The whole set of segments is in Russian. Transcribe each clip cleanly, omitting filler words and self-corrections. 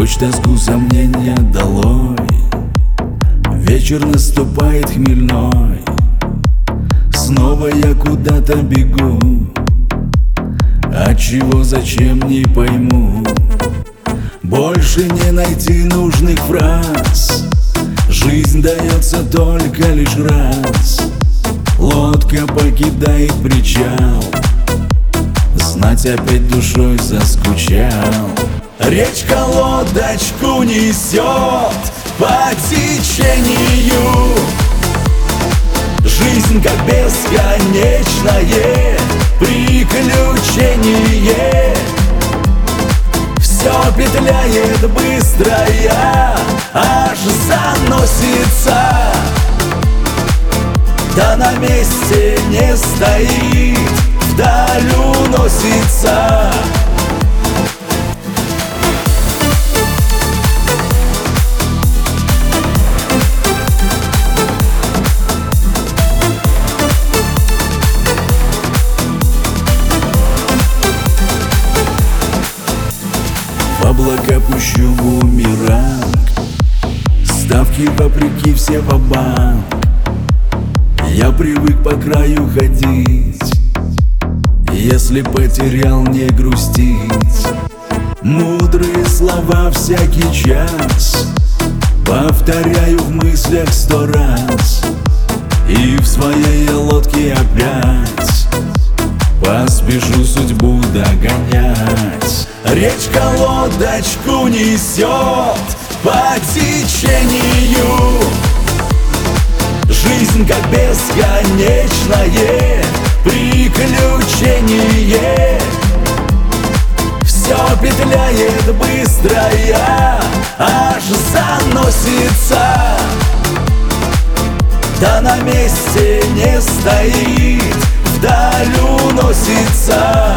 Прочь тоску, сомнения долой. Вечер наступает хмельной. Снова я куда-то бегу. От чего, зачем, не пойму. Больше не найти нужных фраз. Жизнь дается только лишь раз. Лодка покидает причал. Знать опять душой заскучал. Речка лодочку несет по течению. Жизнь как бесконечное приключение. Все петляет быстрая, аж заносится. Да на месте не стоит, вдаль уносится. В облака пущу бумеранг. Ставки вопреки все ва-банк. Я привык по краю ходить. Если потерял, не грустить. Мудрые слова всякий час повторяю в мыслях 100 раз. И в своей лодке опять поспешу судьбу догонять. Речка лодочку несет по течению. Жизнь как бесконечное приключение. Все петляет быстрая, аж заносится. Да на месте не стоит, вдаль уносится.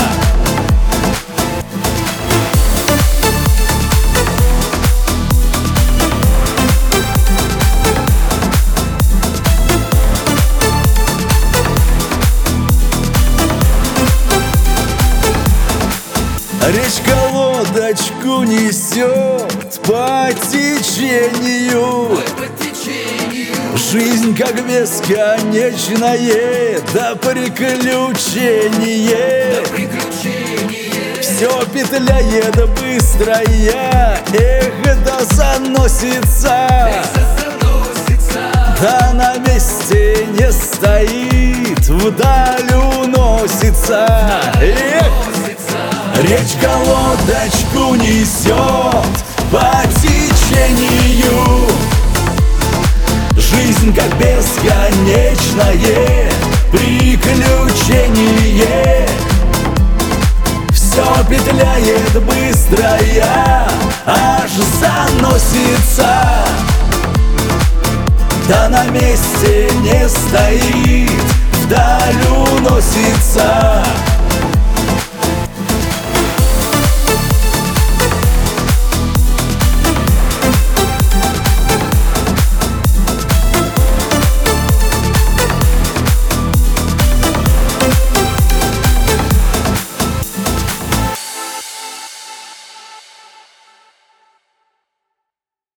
Речка лодочку несет по течению. Жизнь как бесконечное да приключение. Все петляет быстрая, да заносится. Да на месте не стоит, вдаль уносится. Речка лодочку несет по течению. Жизнь как бесконечное приключение. Все петляет быстрая, аж заносится. Да на месте не стоит, вдаль уносится.